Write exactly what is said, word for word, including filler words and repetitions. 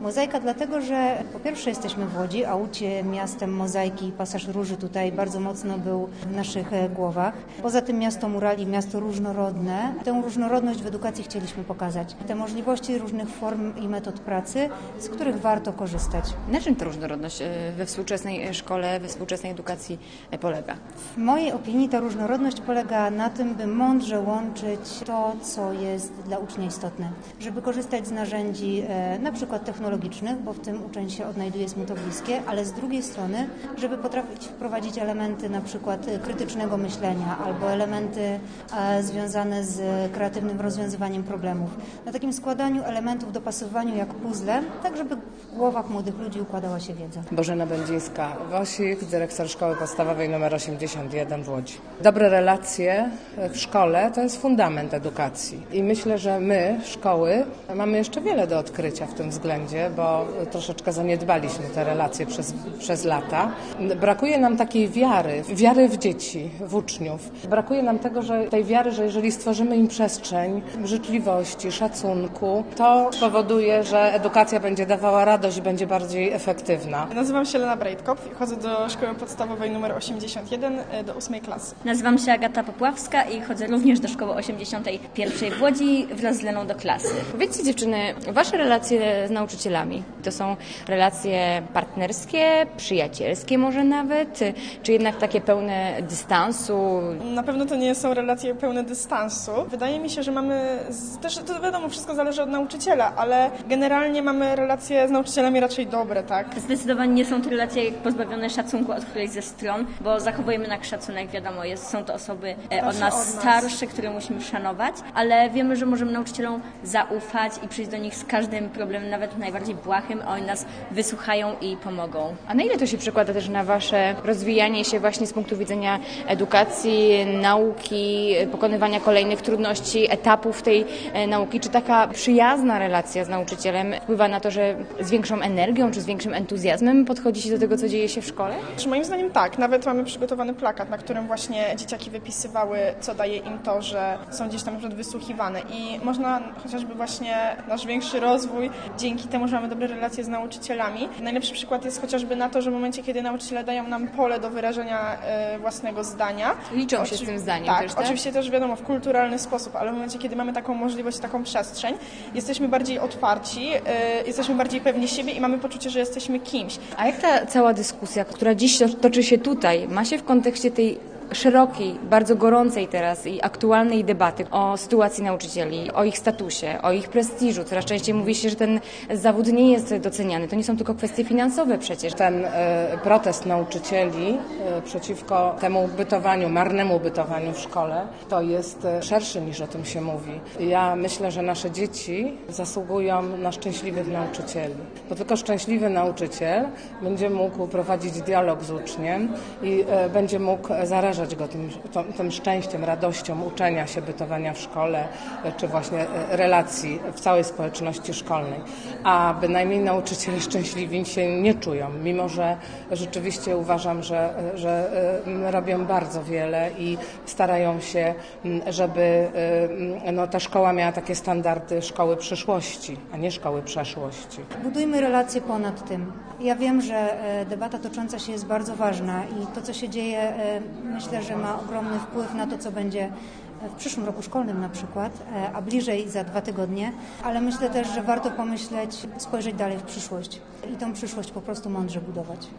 Mozaika dlatego, że po pierwsze jesteśmy w Łodzi, a Łódź miastem mozaiki i pasaż róży tutaj bardzo mocno był w naszych głowach. Poza tym miasto murali, miasto różnorodne. Tę różnorodność w edukacji chcieliśmy pokazać. Te możliwości różnych form i metod pracy, z których warto korzystać. Na czym ta różnorodność we współczesnej szkole, we współczesnej edukacji polega? W mojej opinii ta różnorodność polega na tym, by mądrze łączyć to, co jest dla ucznia istotne. Żeby korzystać z narzędzi e, na przykład technologicznych, bo w tym uczeń się odnajduje, jest mu to bliskie, ale z drugiej strony, żeby potrafić wprowadzić elementy na przykład krytycznego myślenia albo elementy e, związane z kreatywnym rozwiązywaniem problemów. Na takim składaniu elementów, dopasowywaniu jak puzzle, tak żeby w głowach młodych ludzi układała się wiedza. Bożena Będzińska-Wosik, dyrektor Szkoły Podstawowej nr osiemdziesiąt jeden w Łodzi. Dobre relacje w szkole to jest fundament edukacji i myślę, że my, szkoły, mamy jeszcze wiele do odkrycia w tym względzie, bo troszeczkę zaniedbaliśmy te relacje przez, przez lata. Brakuje nam takiej wiary, wiary w dzieci, w uczniów. Brakuje nam tego, że tej wiary, że jeżeli stworzymy im przestrzeń życzliwości, szacunku, to powoduje, że edukacja będzie dawała radość i będzie bardziej efektywna. Nazywam się Lena Brejtkop i chodzę do Szkoły Podstawowej nr osiemdziesiąt jeden do ósmej klasy. Nazywam się Agata Popławska i chodzę również do Szkoły osiemdziesiątej pierwszej w Łodzi wraz z Leną do klasy. Powiedzcie dziewczyny, wasze relacje z nauczycielami to są relacje partnerskie, przyjacielskie może nawet, czy jednak takie pełne dystansu? Na pewno to nie są relacje pełne dystansu. Wydaje mi się, że mamy, z, też to wiadomo, wszystko zależy od nauczyciela, ale generalnie mamy relacje z nauczycielami raczej dobre, tak? Zdecydowanie nie są to relacje pozbawione szacunku od którejś ze stron, bo zachowujemy jednak szacunek, wiadomo, jest, są to osoby e, od nas, od nas starsze, które musimy szanować, ale wiemy, że możemy nauczycielom zaufać i przyjść do nich z każdym problemem, nawet najbardziej błahym, a oni nas wysłuchają i pomogą. A na ile to się przekłada też na wasze rozwijanie się właśnie z punktu widzenia edukacji, nauki, pokonywania kolejnych trudności, etapów tej e, nauki? Czy taka przyjazna relacja z nauczycielem wpływa na to, że z większą energią czy z większym entuzjazmem podchodzicie do tego, co dzieje się w szkole? Moim zdaniem tak. Nawet mamy przygotowany plakat, na którym właśnie dzieciaki wypisywały, co daje im to, że są gdzieś tam wysłuchiwane. I można chociażby właśnie nasz większy rozwój dzięki temu, że mamy dobre relacje z nauczycielami. Najlepszy przykład jest chociażby na to, że w momencie, kiedy nauczyciele dają nam pole do wyrażenia e, własnego zdania. Liczą Oczy... się z tym zdaniem tak, też, tak? Oczywiście też wiadomo, w kulturalny sposób, ale w momencie, kiedy mamy taką możliwość, taką przestrzeń, jesteśmy bardziej otwarci, e, jesteśmy bardziej pewni siebie i mamy poczucie, że jesteśmy kimś. A jak ta cała dyskusja, która dziś toczy się tutaj, ma się w kontekście tej szerokiej, bardzo gorącej teraz i aktualnej debaty o sytuacji nauczycieli, o ich statusie, o ich prestiżu? Coraz częściej mówi się, że ten zawód nie jest doceniany. To nie są tylko kwestie finansowe przecież. Ten e, protest nauczycieli e, przeciwko temu bytowaniu, marnemu bytowaniu w szkole, to jest e, szerszy niż o tym się mówi. Ja myślę, że nasze dzieci zasługują na szczęśliwych nauczycieli, bo tylko szczęśliwy nauczyciel będzie mógł prowadzić dialog z uczniem i e, będzie mógł zarażać go tym, to, tym szczęściem, radością uczenia się, bytowania w szkole, czy właśnie relacji w całej społeczności szkolnej. A bynajmniej nauczyciele szczęśliwi się nie czują, mimo że rzeczywiście uważam, że, że robią bardzo wiele i starają się, żeby no, ta szkoła miała takie standardy szkoły przyszłości, a nie szkoły przeszłości. Budujmy relacje ponad tym. Ja wiem, że debata tocząca się jest bardzo ważna i to, co się dzieje, myślę, że ma ogromny wpływ na to, co będzie w przyszłym roku szkolnym na przykład, a bliżej za dwa tygodnie, ale myślę też, że warto pomyśleć, spojrzeć dalej w przyszłość i tą przyszłość po prostu mądrze budować.